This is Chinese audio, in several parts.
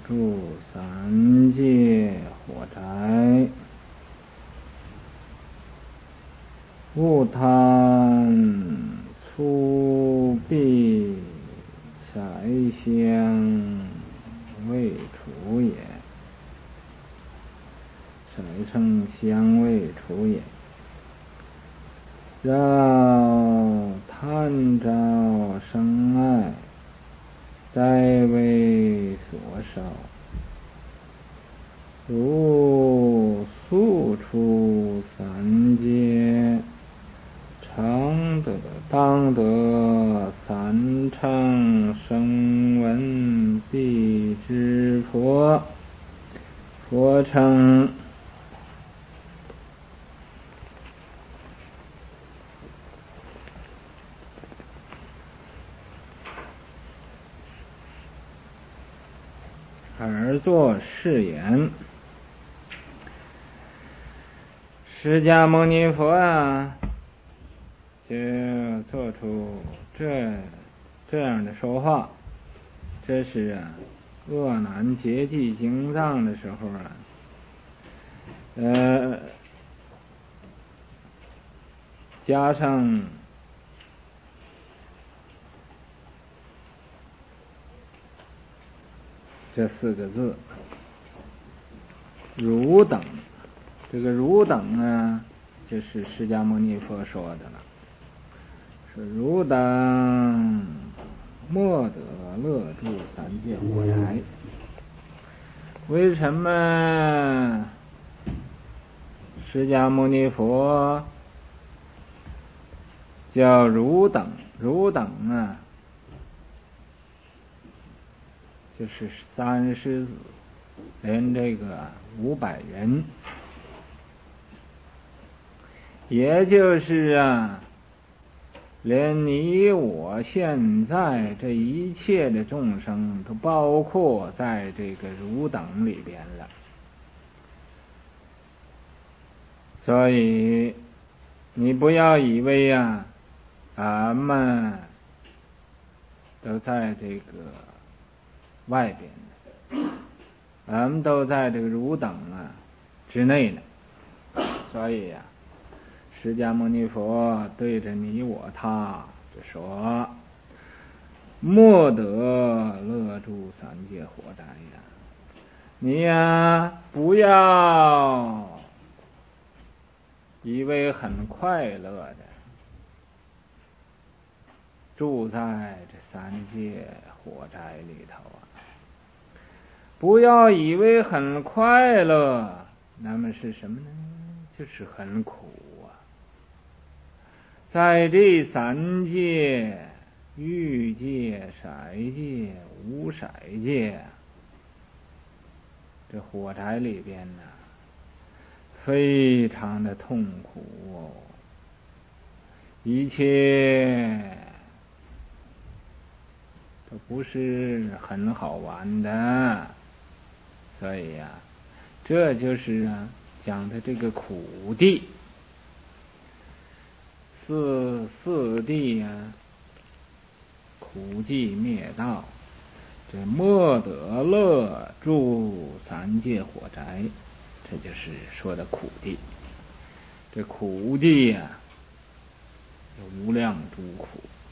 住三界火宅，勿贪粗鄙色香味触也，色声香味触也。要探照生爱，待为所少，如速出三界，当得三乘声闻必知佛，佛称而作是言：释迦牟尼佛啊，就做出这样的说话。这是恶难结集经藏的时候加上这4个字汝等。这个汝等呢，就是释迦牟尼佛说的了，是汝等莫得乐住三界火宅。为什么释迦牟尼佛叫汝等？汝等啊，就是三狮子连这个500人，也就是连你我现在这一切的众生都包括在这个汝等里边了。所以你不要以为俺们都在这个外边呢，俺们都在这个汝等之内呢。所以释迦牟尼佛对着你我他就说：莫得乐住三界火宅呀！你不要以为很快乐的住在这三界火宅里头不要以为很快乐，那么是什么呢？就是很苦在这三界，欲界、色界、无色界，这火宅里边非常的痛苦一切都不是很好玩的。所以这就是讲的这个苦地。四谛苦寂灭道，这莫得乐住三界火宅，这就是说的苦地。这苦地有无量诸苦，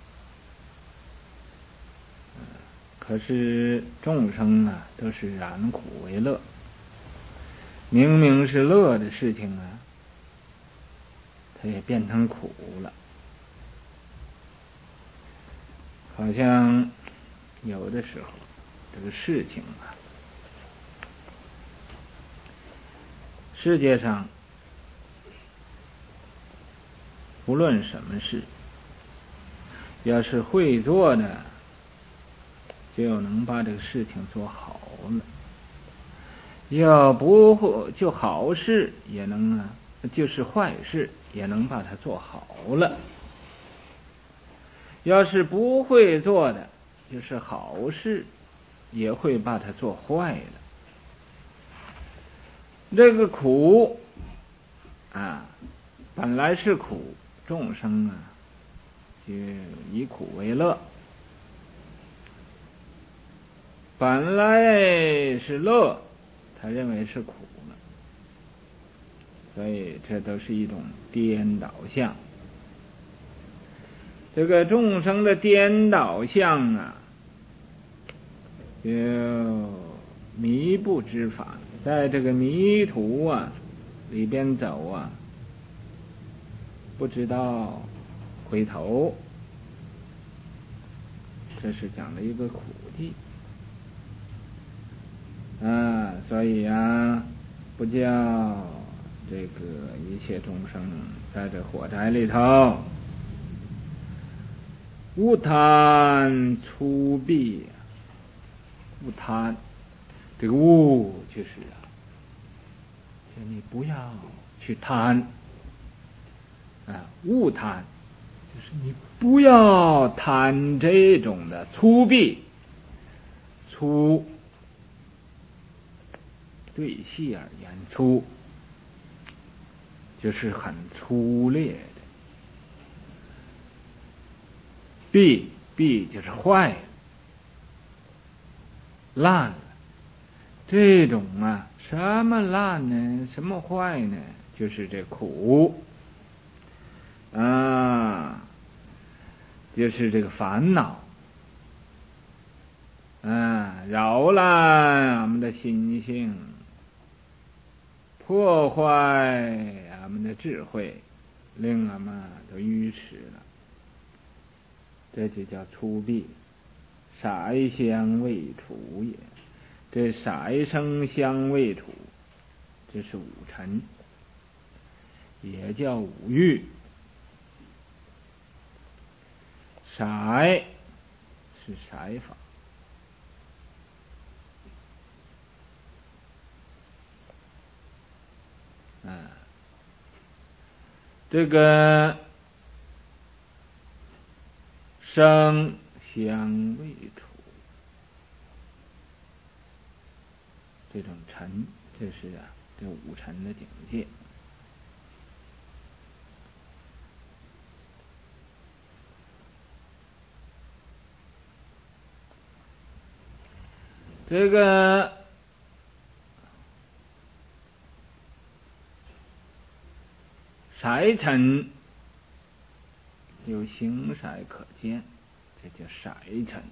可是众生都是染苦为乐，明明是乐的事情它也变成苦了。好像有的时候这个事情世界上无论什么事，要是会做的就能把这个事情做好了，要不会就好事也能就是坏事也能把它做好了。要是不会做的就是好事也会把它做坏了。这个苦本来是苦，众生就以苦为乐， 本来是乐，他认为是苦了，所以这都是一种颠倒相。这个众生的颠倒相啊，就迷不知法，在这个迷途啊里边走啊，不知道回头，这是讲的一个苦地啊，所以啊，不叫这个一切众生在这火宅里头勿贪粗鄙，勿贪，这个勿就是就你不要去贪啊，勿贪就是你不要贪这种的粗鄙，粗对细而言粗，就是很粗劣的。弊就是坏了，烂了。这种啊，什么烂呢？什么坏呢？就是这苦啊，就是这个烦恼啊，扰乱俺们的心性，破坏俺们的智慧，令俺们都愚痴了。这就叫粗鄙，色香味触也。这色声香味触，这是五尘，也叫五欲。色是色法，这个声香味触，这种尘，这是这五尘的境界。这个色尘有形色可见，这叫色尘。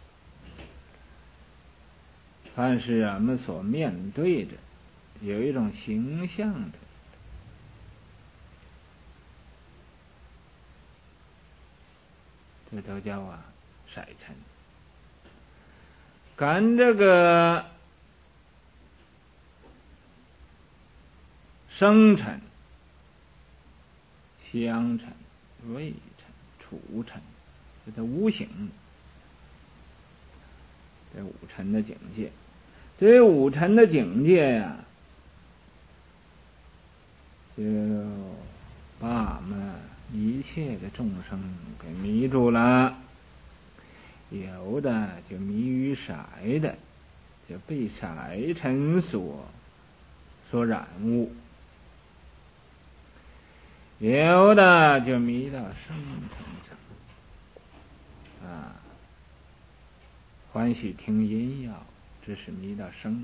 凡是我们所面对的有一种形象的，这都叫色尘。跟这个声尘、香尘、味尘、触尘，这都无形，这五尘的境界。这五尘的境界呀，就把俺们一切的众生给迷住了。有的就迷于色的，就被色尘所染污；有的就迷到声尘上欢喜听音乐，这是迷到声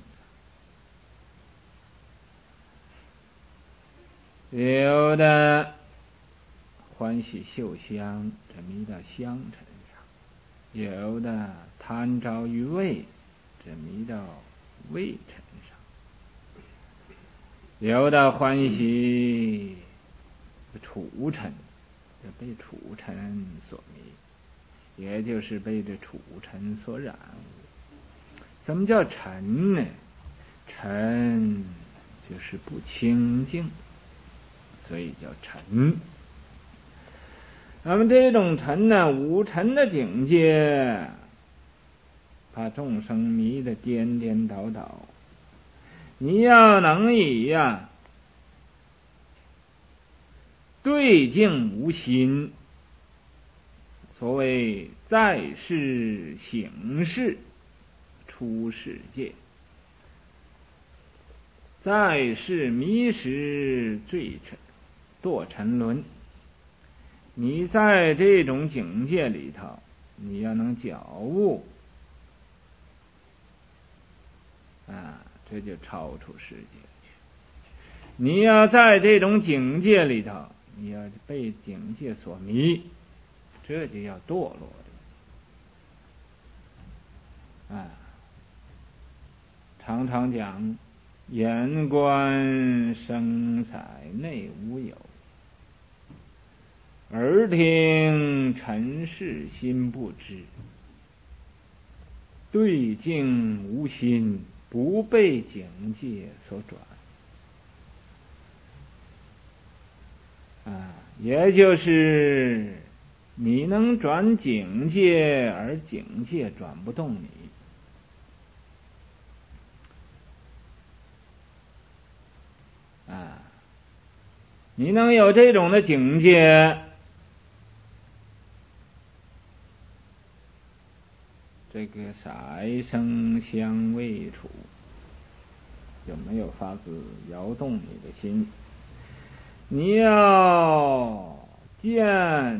尘上；有的欢喜嗅香，这迷到香尘上；有的贪着于味，这迷到味尘上；有的欢喜触尘，这被触尘所迷，也就是被这触尘所染污。什么叫尘呢？尘就是不清净，所以叫尘。那么这种尘呢，五尘的境界，把众生迷得颠颠倒倒。你要能以对境无心，所谓在世行事出世界，在世迷失坠沉堕沉沦。你在这种境界里头，你要能觉悟， 这就超出世界去。你要在这种境界里头，你要被境界所迷，这就要堕落的。常常讲，眼观声色内无有，耳听尘世心不知，对境无心，不被境界所转。也就是你能转境界，而境界转不动你。你能有这种的境界，这个色声香味触就没有法子摇动你的心。你要见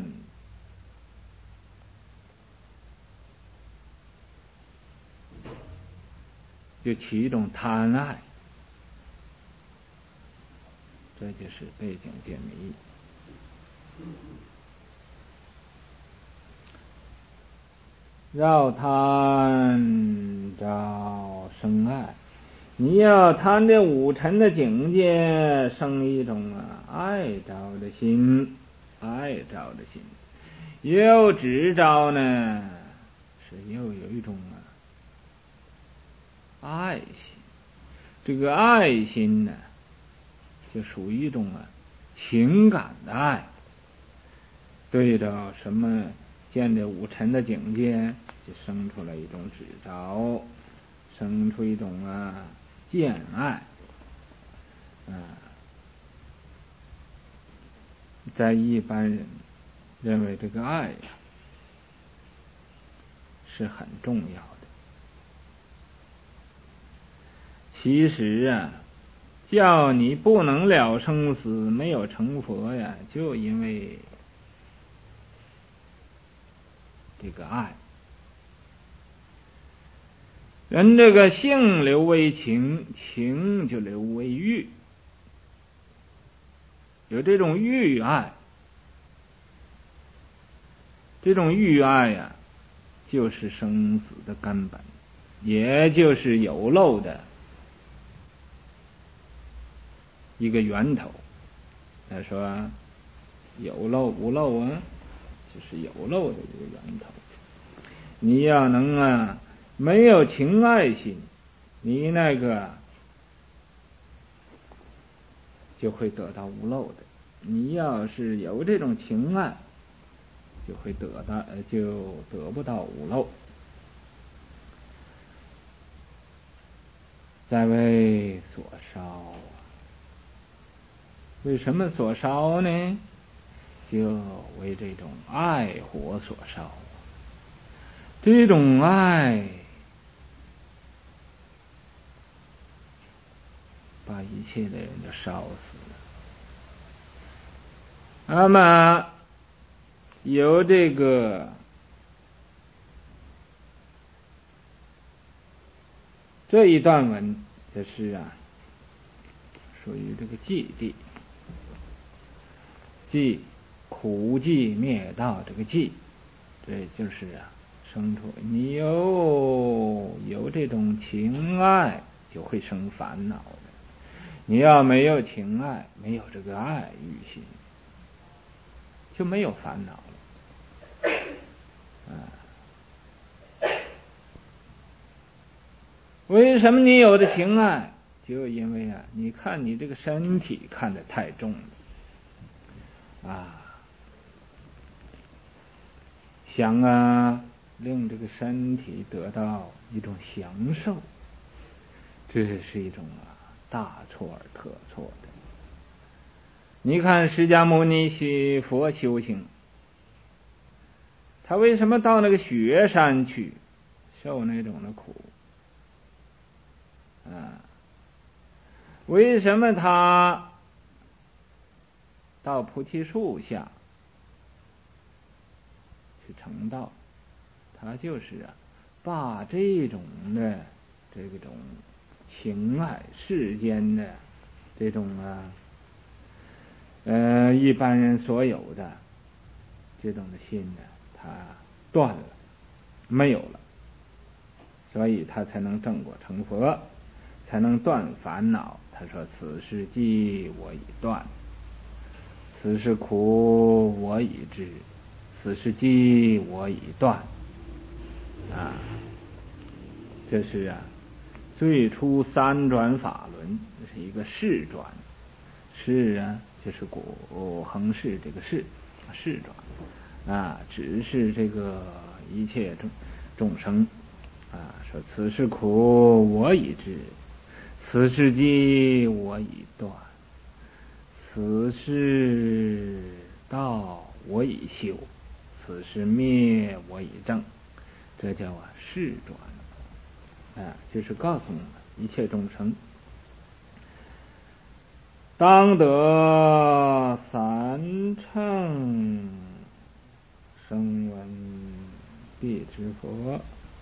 就起一种贪爱，这就是被境界迷。绕贪着生爱，你要贪这五尘的境界，生一种爱着的心，又执着呢，是又有一种爱心。这个爱心呢，就属于一种情感的爱，对着什么见着五尘的境界，就生出来一种执着，生出一种见爱。在一般人认为这个爱是很重要的，其实叫你不能了生死，没有成佛呀，就因为这个爱。人这个性流为情，情就流为欲，有这种欲爱。这种欲爱就是生死的根本，也就是有漏的一个源头。他说有漏无漏就是有漏的一个源头。你要能没有情爱心，你那个就会得到无漏的。你要是有这种情爱，就会得不到无漏。在为所烧，为什么所烧呢？就为这种爱火所烧。这种爱把一切的人都烧死了。那么有这个这一段文，这是属于这个寂地，寂苦寂灭道，这个寂，这就是生出你有这种情爱，就会生烦恼的。你要没有情爱，没有这个爱欲心，就没有烦恼了。为什么你有的情爱？就因为你看你这个身体看得太重了想令这个身体得到一种享受，这是一种大错而特错的。你看释迦牟尼佛修行，他为什么到那个雪山去受那种的苦为什么他到菩提树下去成道？他就是把这种情爱世间的这种一般人所有的这种的心呢，他断了，没有了，所以他才能正果成佛，才能断烦恼。他说：“此事机我已断，此事苦我已知，此事机我已断。”这是最初三转法轮，这是一个世转，世就是古恒世这个世转只是这个一切众生说此事苦我已知，此事机我已断，此事道我已修，此事灭我已证，这叫世转就是告诉我们一切众生当得三乘声闻必知佛，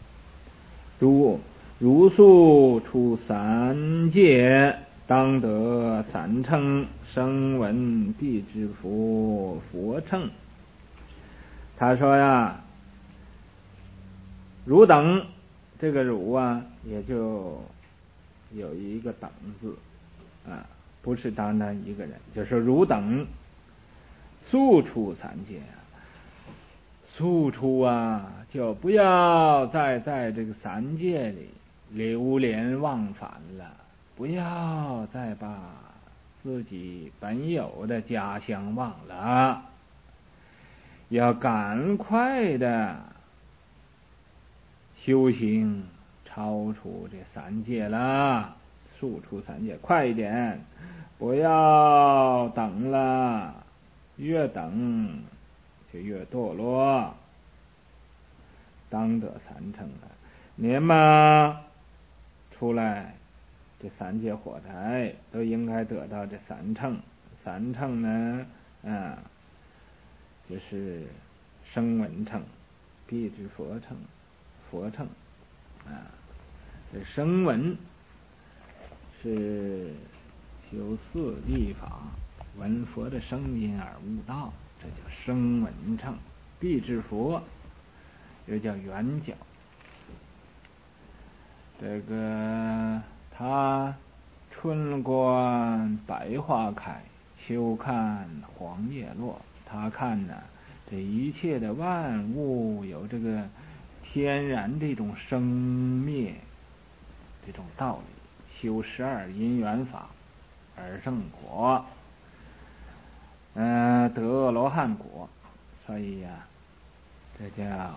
如数出三界，当得三乘声闻必知佛乘。他说汝等，这个汝也就有一个等字不是单单一个人，就是汝等速出三界速出就不要再在这个三界里流连忘返了，不要再把自己本有的家乡忘了，要赶快的修行超出这三界了，速出三界，快一点，不要等了，越等就越堕落。当得三乘你们出来这三界火台都应该得到这三乘。三乘呢就是声闻乘、必知佛乘、佛乘这声闻是修四谛法，闻佛的声音而悟道，这叫声闻乘。必知佛又叫圆角，这个他春观百花开，秋看黄叶落，他看这一切的万物有这个天然这种生灭这种道理，修12因缘法而正果，得阿罗汉果，所以这叫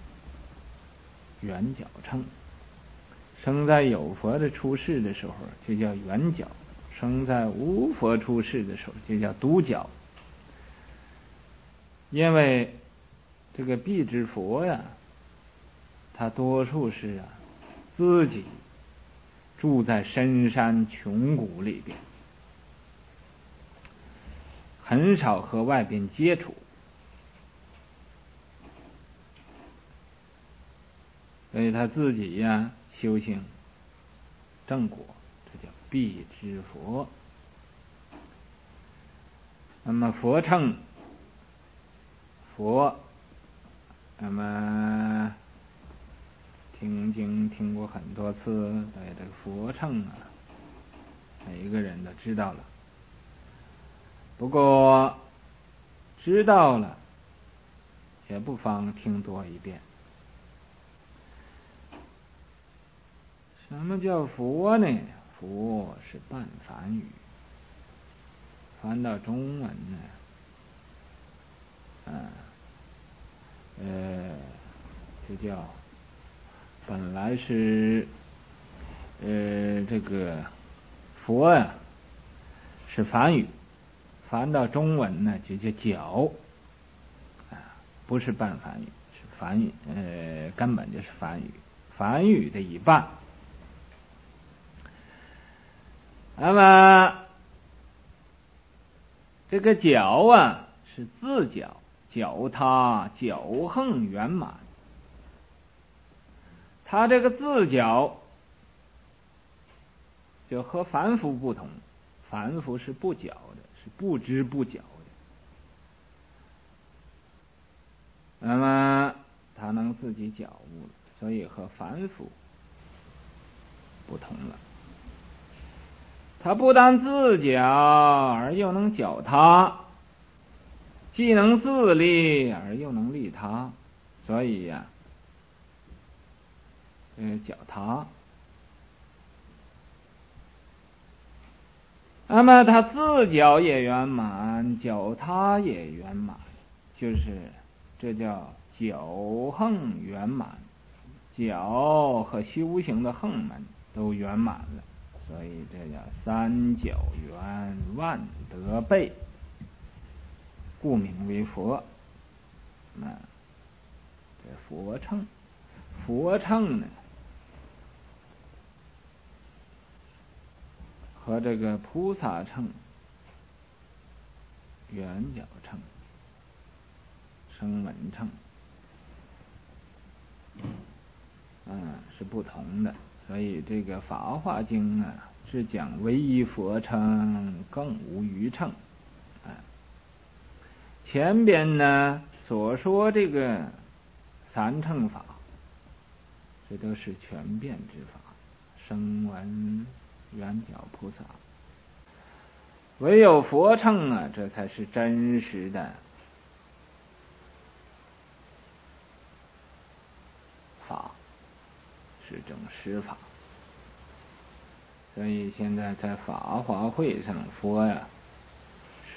圆角乘。生在有佛的出世的时候就叫圆角，生在无佛出世的时候就叫独角。因为这个必知佛他多数是自己住在深山穷谷里边，很少和外边接触，所以他自己修行正果，这叫必知佛。那么佛乘佛，那么听经听过很多次，对这个佛乘每一个人都知道了。不过知道了也不妨听多一遍。什么叫佛呢？佛是半梵语，翻到中文就叫本来是这个佛是梵语，翻到中文就叫角不是半梵语，是梵语根本就是梵语，梵语的一半。那么这个角是自角，角他角横圆满，他这个自角就和凡夫不同，凡夫是不觉的，是不知不觉的。那么他能自己觉悟了，所以和凡夫不同了。他不但自觉，而又能觉他，既能自利，而又能利他，所以呀，觉他。那么他自觉也圆满，觉他也圆满，就是这叫觉行圆满，觉和修行的行门都圆满了，所以这叫三觉圆，万德备，故名为佛。这佛乘，佛乘呢，和这个菩萨乘、圆觉乘、声闻乘，是不同的。所以这个《法华经》啊，是讲唯一佛乘，更无余乘。前边呢所说这个三乘法，这都是全变之法，声闻、圆觉、菩萨。唯有佛乘啊，这才是真实的法，是正实法。所以现在在法华会上，佛呀是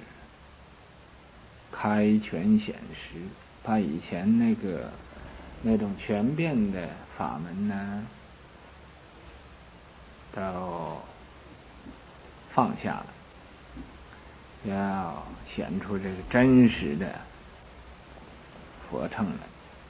开权显实，把以前那种全变的法门呢都放下了，要显出这个真实的佛乘来。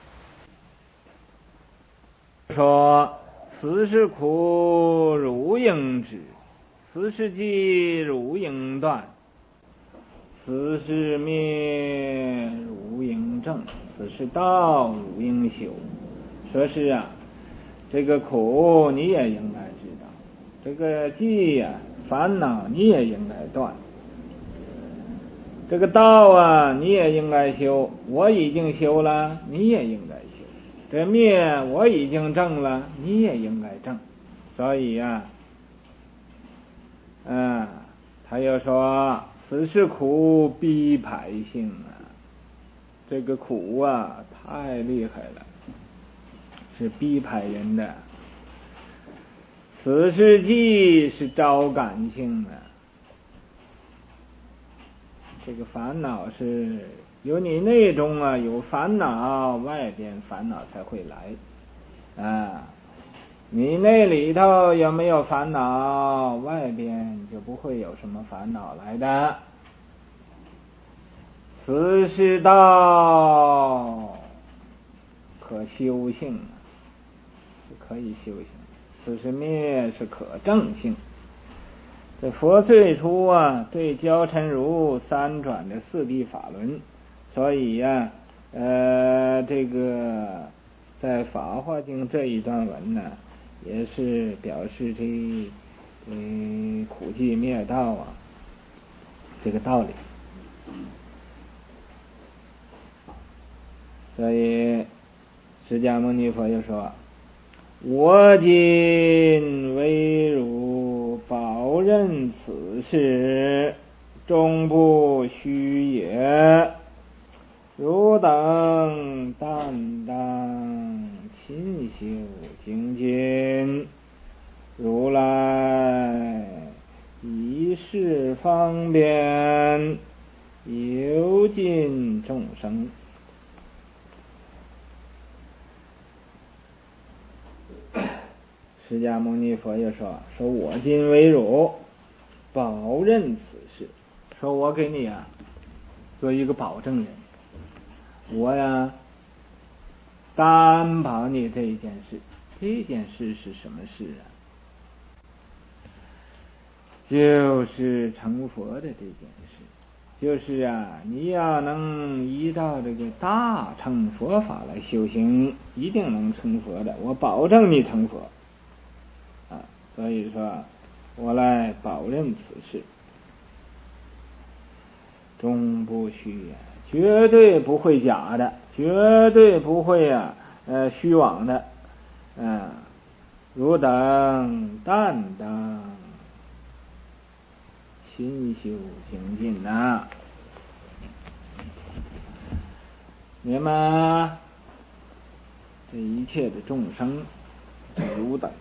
说此是苦如应知，此是集如应断，此是灭如应证，此是道如应修。说是啊，这个苦你也应该知道，这个集呀、烦恼你也应该断，这个道啊你也应该修，我已经修了，你也应该修。这灭我已经证了，你也应该证。所以呀，他又说此是苦逼排性啊，这个苦啊太厉害了，是逼排人的。此是集是招感性的，这个烦恼是有你内中啊有烦恼，外边烦恼才会来你那里头有没有烦恼，外边就不会有什么烦恼来的。此是道可修性，是可以修行；此是灭是可证性。这佛最初啊，对焦尘如三转的四谛法轮，所以呀，这个在《法华经》这一段文呢，也是表示这苦集灭道啊这个道理。所以释迦牟尼佛就说：“我今为汝保任此事，终不虚也。汝等担当勤修精进，如来以是方便，游尽众生。”释迦牟尼佛又说我今为汝保任此事，说我给你啊做一个保证人，我呀担保你这一件事。这件事是什么事啊？就是成佛的这件事。就是啊，你要能依照这个大乘佛法来修行，一定能成佛的，我保证你成佛。所以说我来保证此事，终不虚呀，绝对不会假的，绝对不会虚妄的，汝等但当勤修精进呐！你们这一切的众生，汝等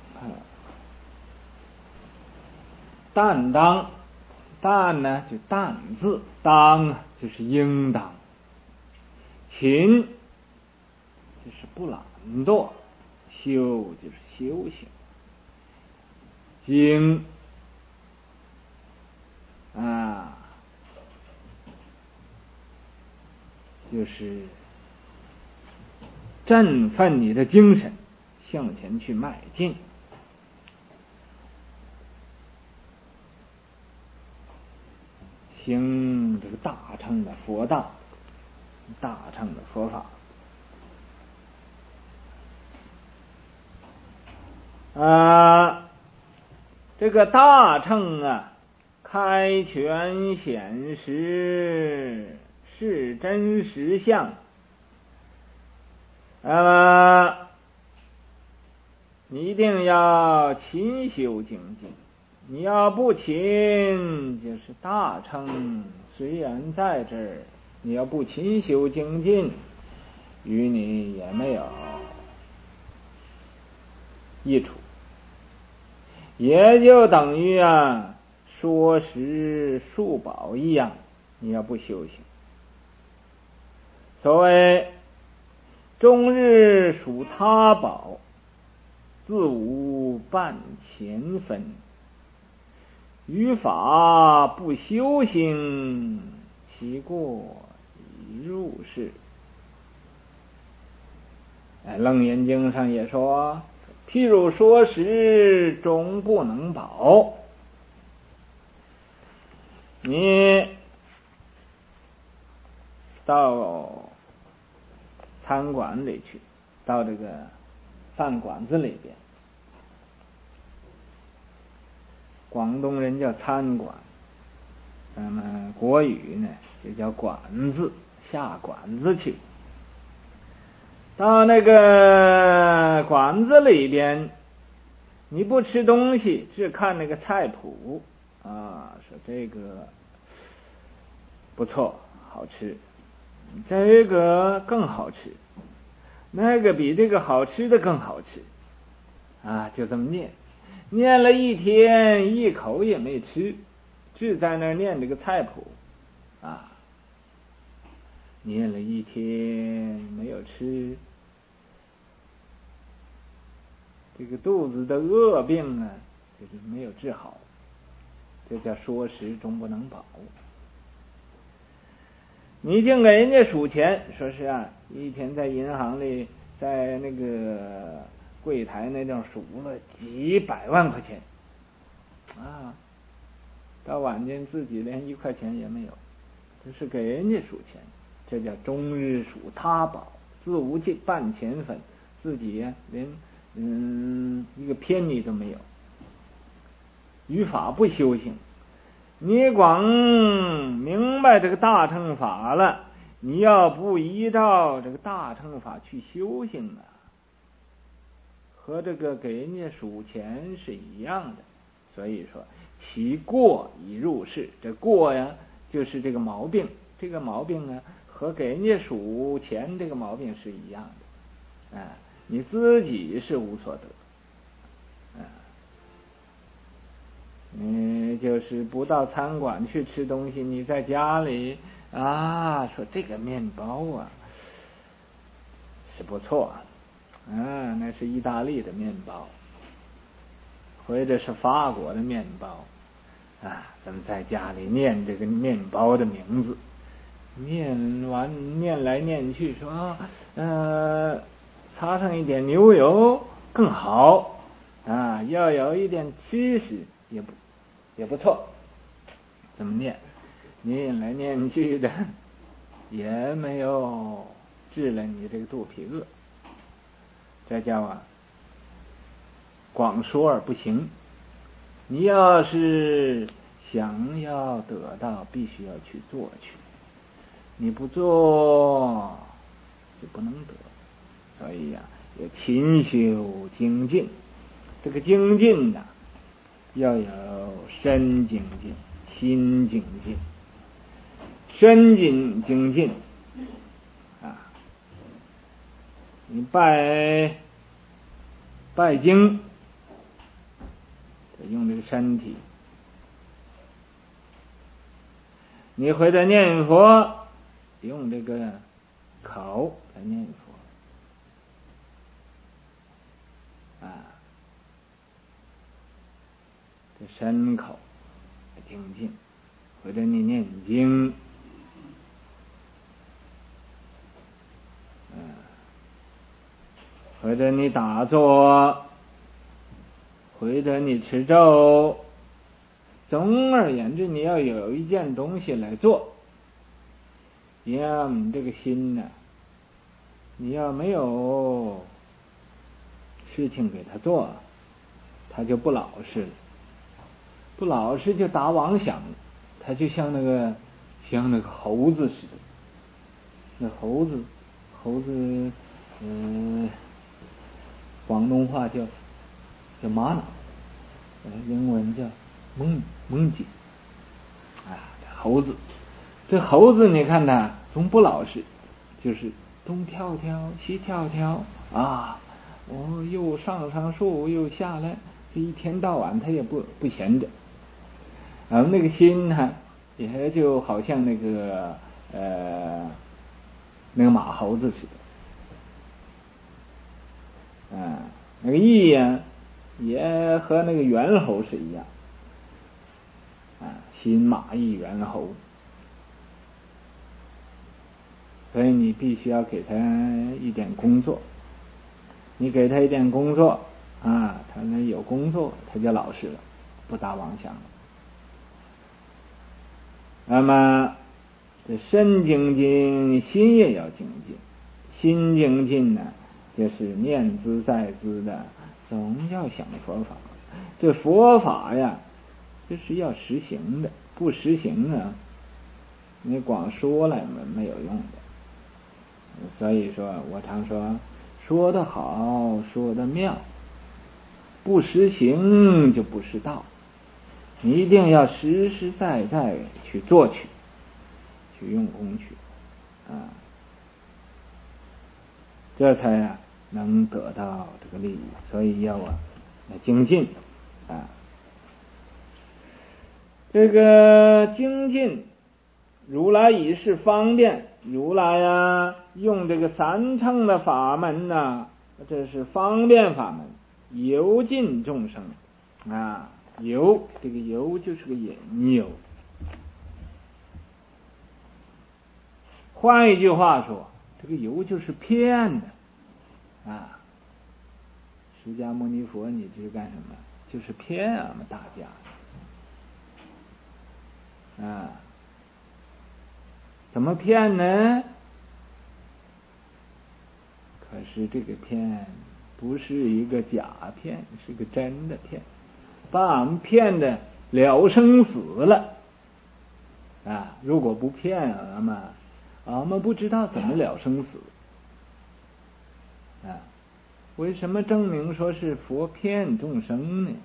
但当，但呢就但字，当就是应当，勤就是不懒惰，修就是修行，精就是振奋你的精神，向前去迈进。行这个大乘的佛道，大乘的佛法。这个大乘开权显实，是真实相。你一定要勤修精进，你要不勤，就是大乘虽然在这儿，你要不勤修精进，与你也没有益处，也就等于说食数宝一样，你要不修行。所谓终日数他宝，自无半钱分，于法不修行，其过已入世。楞严经上也说，譬如说食终不能饱，你到餐馆里去，到这个饭馆子里边，广东人叫餐馆，咱们国语呢就叫馆子，下馆子去。到那个馆子里边，你不吃东西，只看那个菜谱说这个不错，好吃，这个更好吃，那个比这个好吃的更好吃就这么念了一天，一口也没吃，只在那儿念这个菜谱念了一天没有吃，这个肚子的恶病就是没有治好，这叫说食终不能饱。你净给人家数钱，说是一天在银行里，在那个柜台那地数了几百万块钱到晚间自己连1块钱也没有，这是给人家数钱，这叫终日数他宝，自无半钱分，自己连一个偏离都没有，于法不修行。你光明白这个大乘法了，你要不依照这个大乘法去修行和这个给人家数钱是一样的。所以说其过已入世，这过就是这个毛病，这个毛病和给人家数钱这个毛病是一样的你自己是无所得你就是不到餐馆去吃东西，你在家里说这个面包是不错那是意大利的面包，或者是法国的面包咱们在家里念这个面包的名字，念来念去说擦上一点牛油更好要有一点芝士也不错，怎么念来念去的也没有治了你这个肚皮饿，这叫光说而不行你要是想要得到，必须要去做去，你不做就不能得。所以呀，要勤修精进。这个精进呢，要有身精进、心精进。身精进啊，你拜经，用这个身体；你或者念佛，用这个口来念佛啊，这身口精进，或者你念经，或者你打坐，或者你持咒。总而言之，你要有一件东西来做。要你这个心呢，你要没有事情给他做，他就不老实了。不老实就打妄想，他就像那个猴子似的。那猴子，广东话叫玛瑙，英文叫蒙吉啊。这猴子你看他总不老实，就是东跳跳西跳跳啊，又上树又下来，这一天到晚他也不闲着。那个心呢，也就好像那个马猴子似的，那个意呀，也和那个猿猴是一样，心马意猿猴。所以你必须要给他一点工作，你给他一点工作啊，他那有工作，他就老实了，不打妄想了。那么这身精进，心也要精进。心精进呢，就是念兹在兹的，总要想佛法。这佛法呀，这是要实行的，不实行呢，你光说了没有用的。所以说我常说得好，说得妙，不实行就不是道。你一定要实实在在去做去用功去这才能得到这个利益。所以要精进这个精进，如来以是方便。如来用这个三乘的法门这是方便法门，游尽众生游，这个游就是个引诱。换一句话说，这个游就是骗的释迦牟尼佛你这是干什么？就是骗我们大家怎么骗呢？可是这个骗不是一个假骗，是个真的骗，把俺们骗的了生死了如果不骗俺们不知道怎么了生死为什么证明说是佛骗众生呢？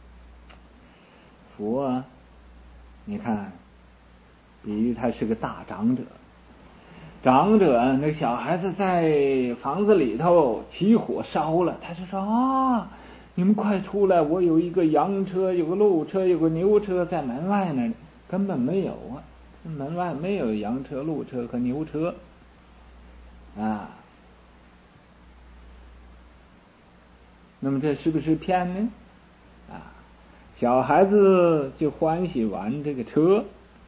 佛你看比喻他是个大长者，那小孩子在房子里头起火烧了，他就说你们快出来，我有一个羊车，有个鹿车，有个牛车在门外呢。根本没有门外没有羊车、鹿车和牛车那么这是不是骗呢？小孩子就欢喜玩这个车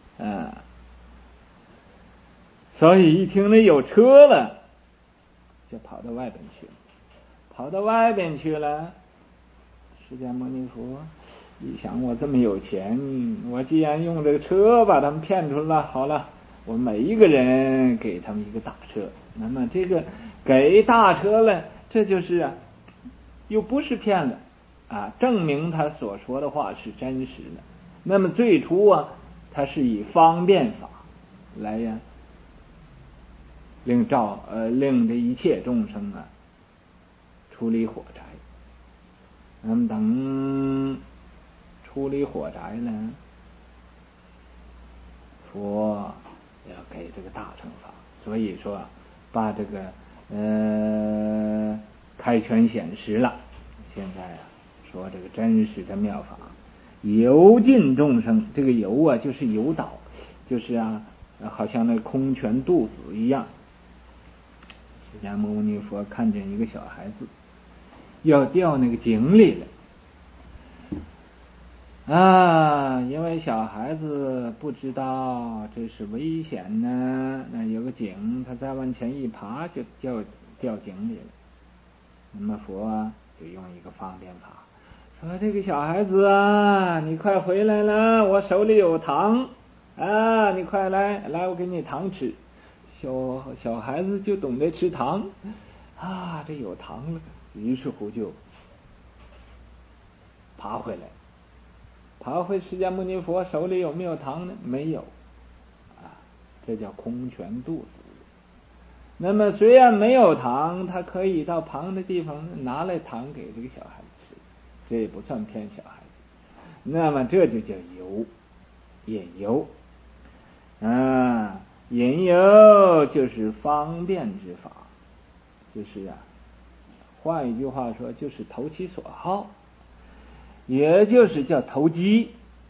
所以一听那有车了，就跑到外边去了。释迦牟尼佛一想，我这么有钱，我既然用这个车把他们骗出来，好了，我每一个人给他们一个大车。那么这个给大车了，这就是又不是骗了， 证明他所说的话是真实的。那么最初他是以方便法来令这一切众生出离火宅。那么等出离火宅呢，佛要给这个大乘法，所以说把这个开权显实了。现在说这个真实的妙法，游尽众生。这个游就是游导，就是好像那空泉渡子一样。释迦牟尼佛看见一个小孩子要掉那个井里了因为小孩子不知道这是危险呢，那有个井，他再往前一爬就掉井里了。那么佛就用一个方便法，说这个小孩子你快回来了，我手里有糖你快来我给你糖吃。小孩子就懂得吃糖这有糖了，于是乎就爬回释迦牟尼佛手里有没有糖呢？没有这叫空泉渡子。那么虽然没有糖，他可以到旁的地方拿来糖给这个小孩子吃，这也不算骗小孩子。那么这就叫引诱引诱就是方便之法，就是换一句话说，就是投其所好，也就是叫投机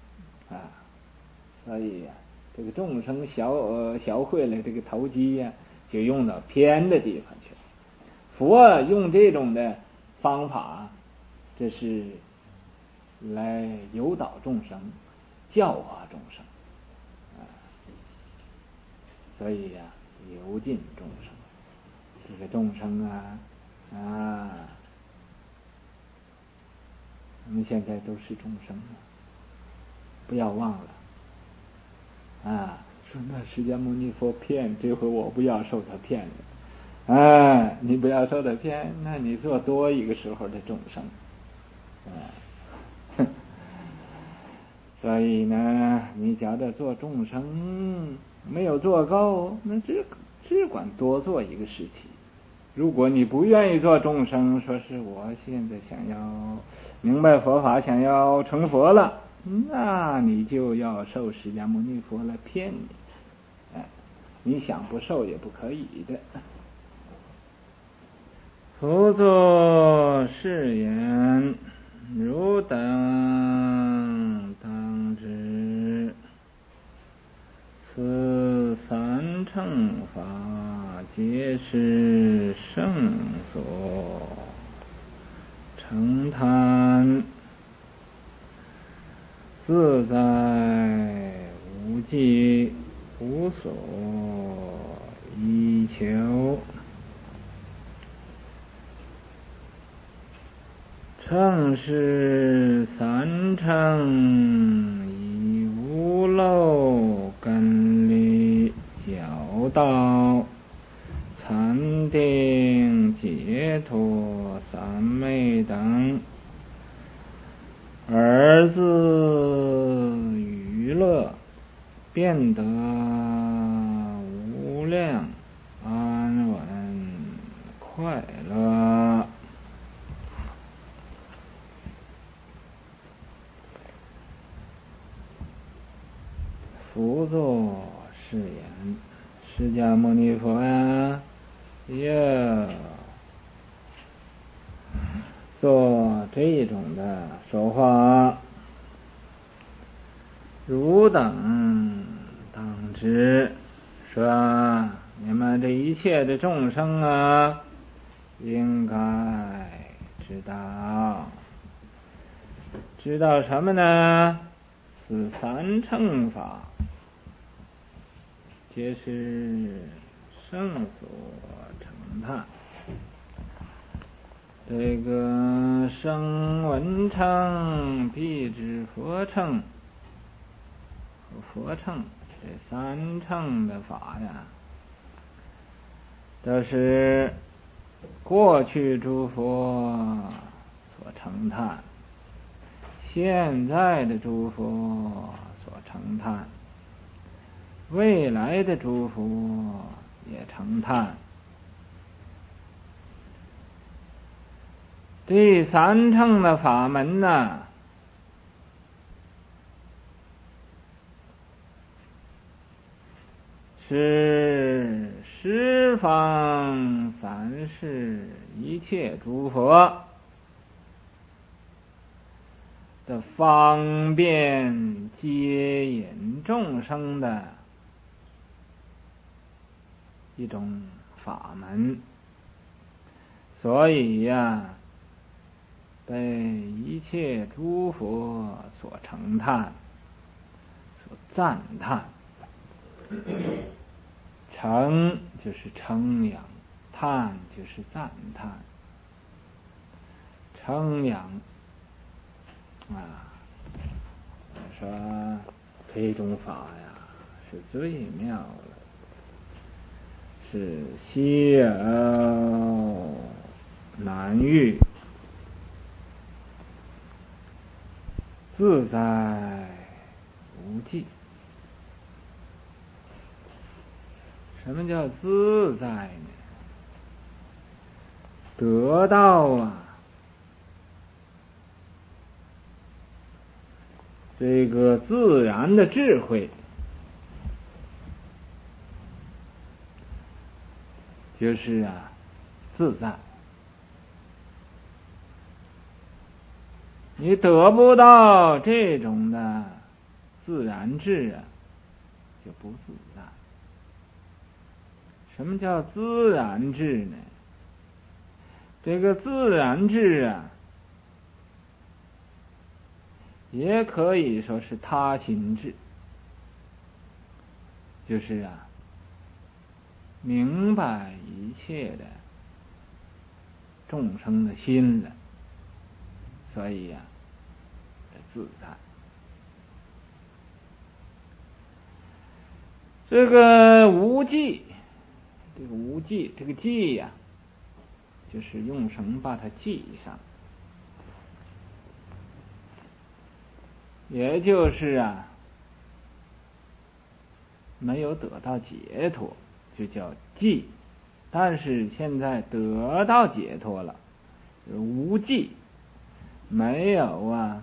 所以这个众生小会了这个投机就用到偏的地方去了。佛用这种的方法，这是来诱导众生，教化众生所以游尽众生。这个众生我们现在都是众生不要忘了说那释迦牟尼佛骗，这回我不要受他骗了你不要受他骗，那你做多一个时候的众生所以呢，你觉得做众生没有做够，那只管多做一个时期。如果你不愿意做众生，说是我现在想要明白佛法，想要成佛了，那你就要受释迦牟尼佛来骗你你想不受也不可以的。佛作是言，汝等当知，此三乘法皆是圣所成贪，自在无际，无所依求。乘是三乘，以无漏根力教导，禅定解脱三昧等，而自娱乐，变得无量安稳快乐。佛作是言，释迦牟尼佛要做这种的说话，汝等当知，说你们这一切的众生应该知道什么呢？此三乘法皆是圣所成叹。这个声闻乘、辟支佛乘和佛乘这三乘的法都是过去诸佛所成叹现在的诸佛所成叹，未来的诸佛也成叹。第三乘的法门呢，是十方三世一切诸佛的方便接引众生的一种法门，所以呀，被一切诸佛所称叹，所赞叹。称就是称扬，叹就是赞叹。称扬啊，说这种法呀是最妙了，是稀有难遇，自在无际。什么叫自在呢？得到啊这个自然的智慧，就是啊自在。你得不到这种的自然智啊，就不自在。什么叫自然智呢？这个自然智啊，也可以说是他心智，就是啊，明白一切的众生的心了，所以呀，自在。这个无记，这个无记，这个记呀，就是用绳把它系上，也就是啊，没有得到解脱，就叫记。但是现在得到解脱了，无记，没有啊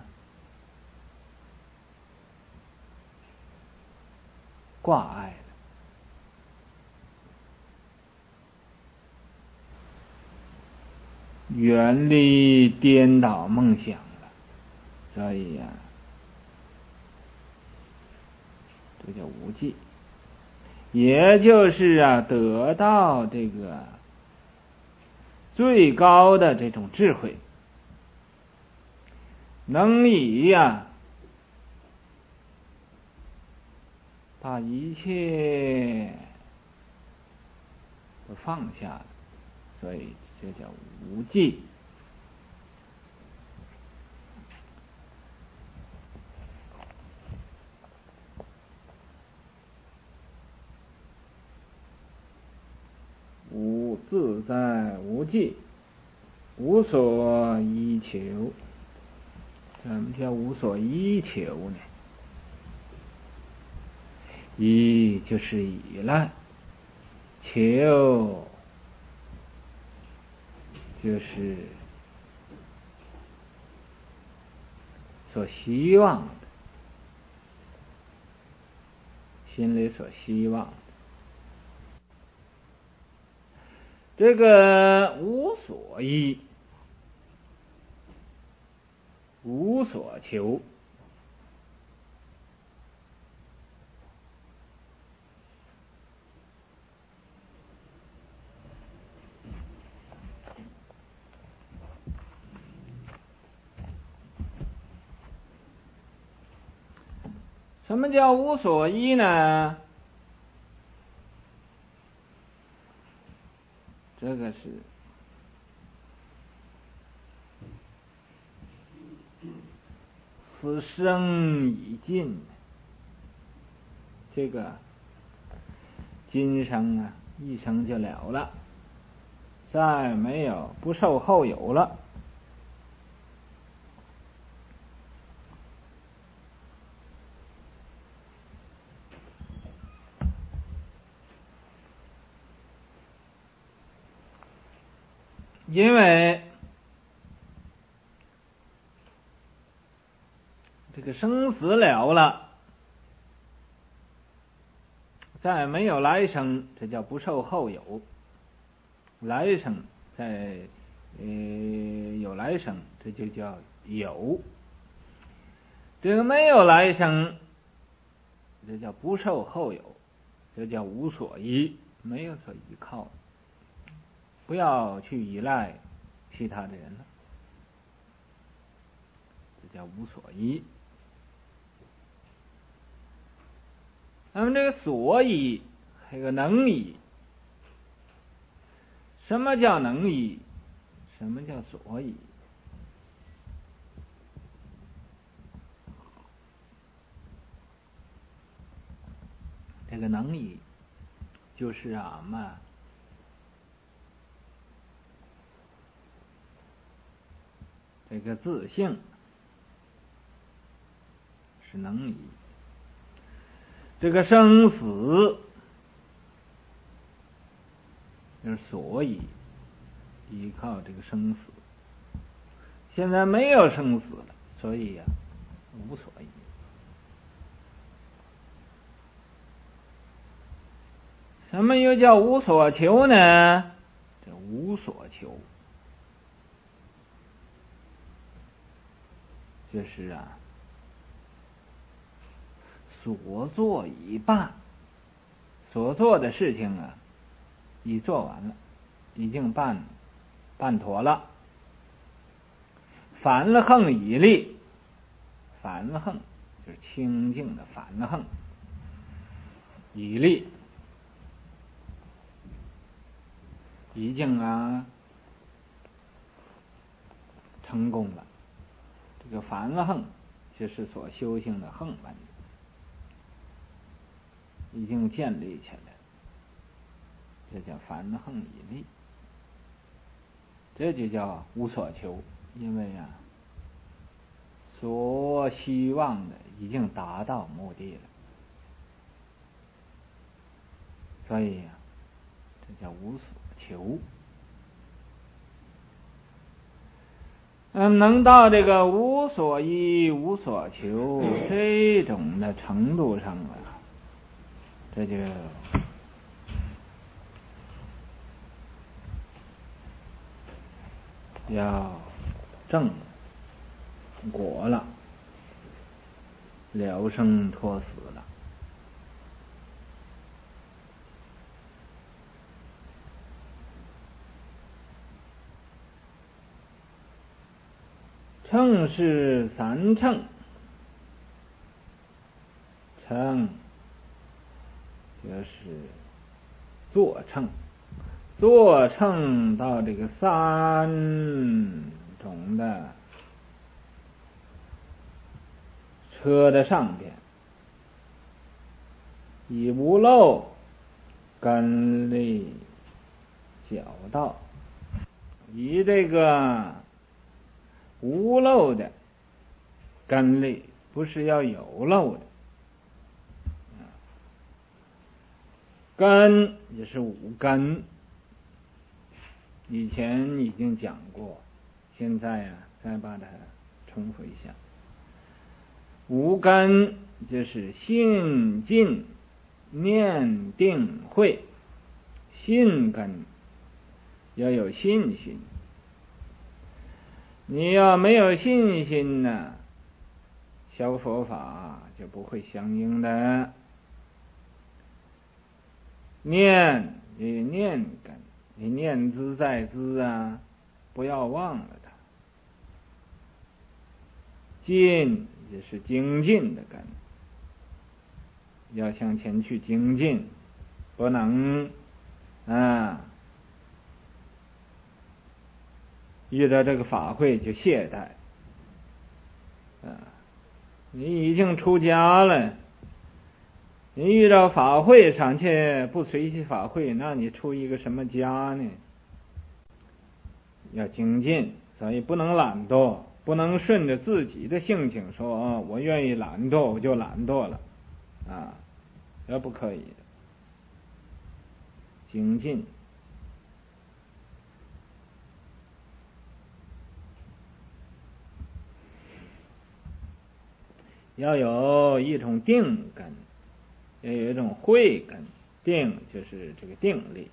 挂碍了。远离颠倒梦想了，所以呀，这叫无记，也就是啊，得到这个最高的这种智慧，能以呀把一切都放下了，所以这叫无记。无自在无记，无所依求。怎么叫无所依求呢？依就是依赖，求就是所希望的，心里所希望的。这个无所依，无所求，什么叫无所依呢？这个是此生已尽，这个今生啊，一生就了了，再没有不受后有了。 因为这个生死了了，再没有来生，这叫不受后有。来生再有来生，这就叫有。这个没有来生，这叫不受后有，这叫无所依，没有所依靠，不要去依赖其他的人了，这叫无所依。那么这个所依还有个能依，什么叫能依？什么叫所依？这个能依就是这个自性是能依，这个生死就是所依，依靠这个生死。现在没有生死了，所以无所依。什么又叫无所求呢？这无所求就是所做已办，所做的事情已做完了，已经办妥了。返了横已立，返了横就是清净的返了横，已立已经成功了。这个返了横就是所修行的横门已经建立起来，这叫返了横已立，这就叫无所求。因为所希望的已经达到目的了，所以这叫无所求。能到这个无所依无所求这种的程度上这就要正果了，了生脱死了。称是三称，称就是坐称，坐称到这个三种的车的上边，以无漏根利角道，以这个无漏的根利，不是要有漏的。根也是五根，以前已经讲过，现在再把它重复一下。五根就是信进念定慧，信根要有信心，你要没有信心呢，修佛法就不会相应的。念根，你念兹在兹不要忘了它。进也是精进的根，要向前去精进，不能遇到这个法会就懈怠你已经出家了，你遇到法会上去不随喜法会，那你出一个什么家呢？要精进，所以不能懒惰，不能顺着自己的性情说我愿意懒惰我就懒惰了这不可以的。精进要有一种定根，要有一种慧根。定就是这个定力，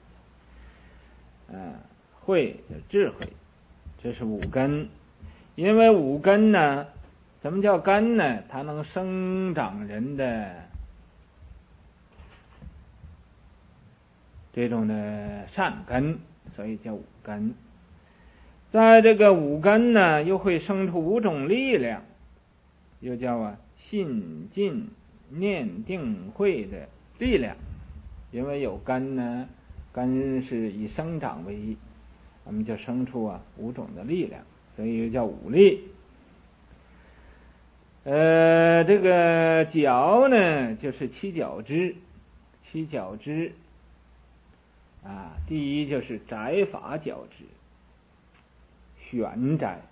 慧就是智慧，这是五根。因为五根呢，什么叫根呢？它能生长人的这种的善根，所以叫五根。在这个五根呢，又会生出五种力量，又叫信进念定慧的力量。因为有根呢，根是以生长为一，我们就生出五种的力量，所以又叫五力。这个角呢，就是七角支。七角支第一就是窄法角支，玄窄、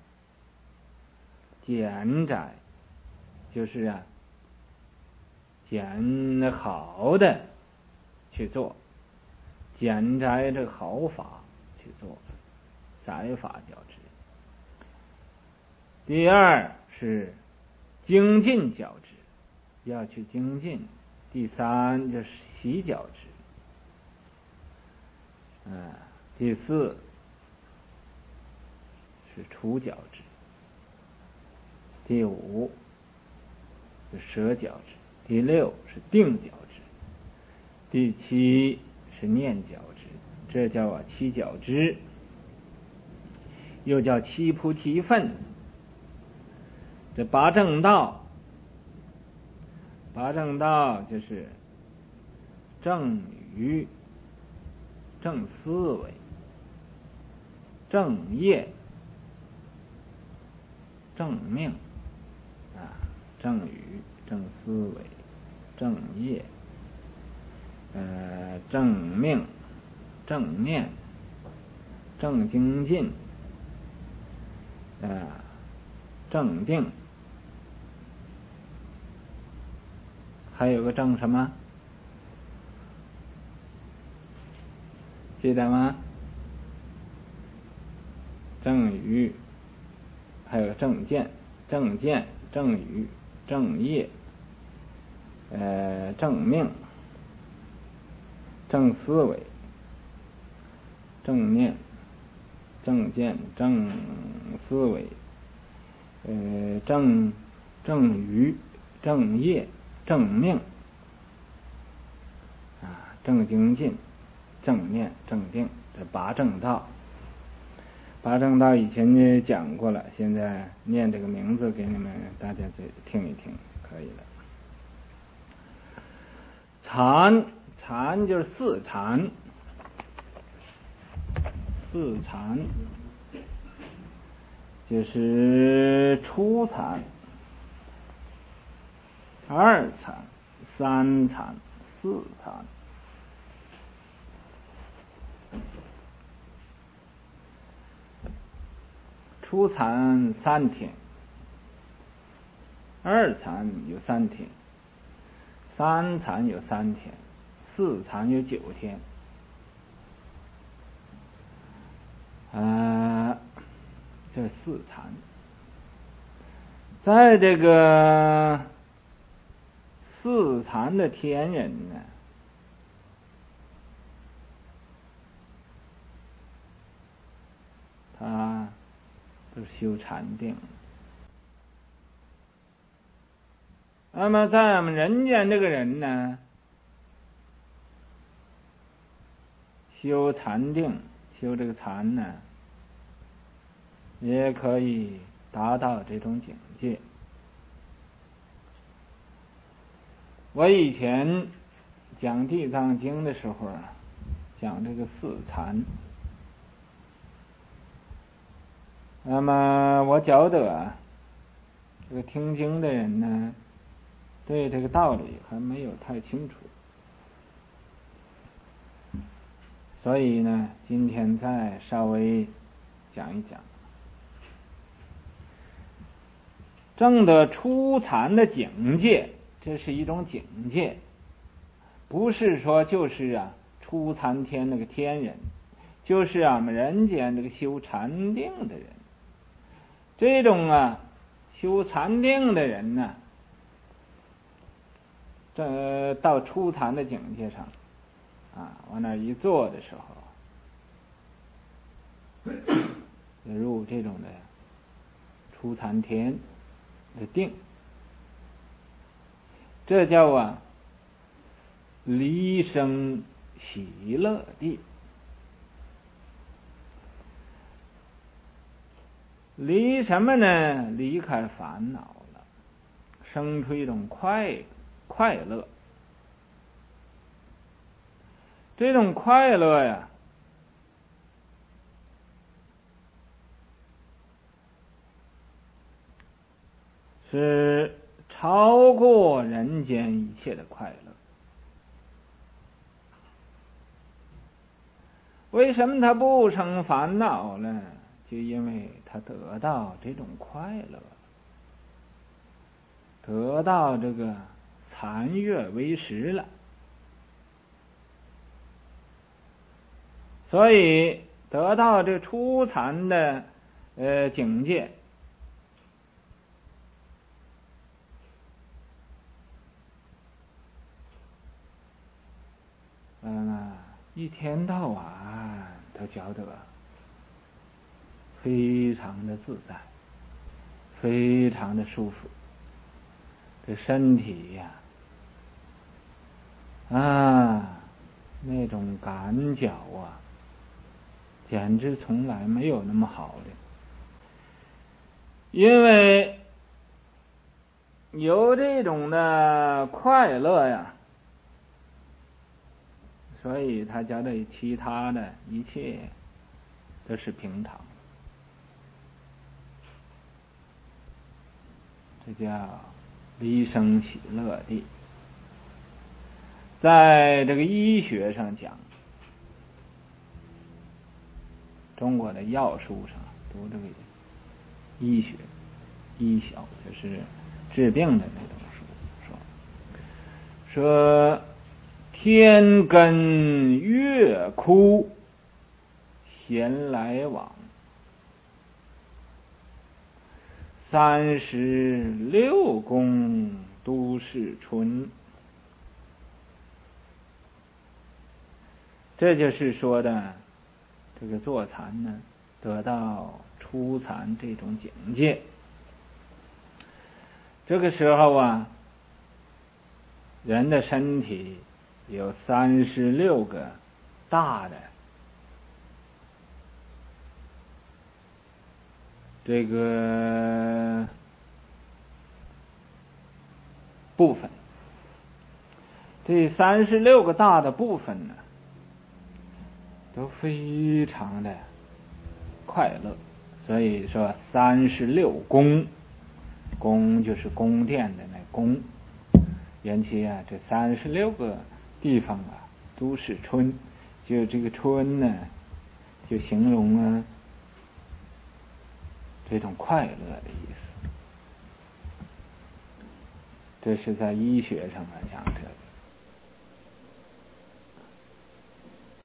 简窄，就是简好的去做，简窄这个好法去做，窄法角支。第二是精进角支，要去精进。第三就是习角支，第四是除角支，第五是舍角支，第六是定角支，第七是念角支，这叫七角支，又叫七菩提分。这八正道，八正道就是正语、正思维、正业、正命正语、正思维、正业、正命、正念、正精进、正定，还有个正什么？记得吗？正语，还有正见、正见、正语、正业、正命、正思维、正念、正见、正思维、正语、正业、正命正精进、正念、正定，这八正道。八正道以前也讲过了，现在念这个名字给你们大家再听一听，可以了。禅，禅就是四禅，四禅就是初禅、二禅、三禅、四禅。初禅3天，二禅有3天，三禅有3天，四禅有9天。这四禅，在这个四禅的天人呢，他都是修禅定。那么在我们人间这个人呢，修禅定，修这个禅呢，也可以达到这种境界。我以前讲地藏经的时候讲这个四禅，那么我觉得这个听经的人呢，对这个道理还没有太清楚，所以呢，今天再稍微讲一讲。证得初禅的境界，这是一种境界，不是说就是初禅天那个天人，就是我们人间这个修禅定的人。这种修禅定的人呢， 这到初禅的境界上往那一坐的时候，入这种的初禅天的定，这叫离生喜乐地。离什么呢？离开烦恼了，生出一种快乐。这种快乐呀，是超过人间一切的快乐。为什么他不生烦恼呢？就因为他得到这种快乐，得到这个禅悦为实了，所以得到这初禅的境界，一天到晚都觉得非常的自在，非常的舒服。这身体呀，那种感觉简直从来没有那么好的。因为有这种的快乐呀，所以他觉得其他的一切都是平常。这叫离生喜乐地。在这个医学上讲，中国的药书上读这个医学医小，就是治病的那种书，说天根月枯闲来往，36宫都是春。这就是说的这个坐禅呢，得到初禅这种境界，这个时候人的身体有36个大的这个部分，这36个大的部分呢，都非常的快乐。所以说36宫，宫就是宫殿的那宫，因其这36个地方都是春，就这个春呢，就形容这种快乐的意思。这是在医学上讲这个。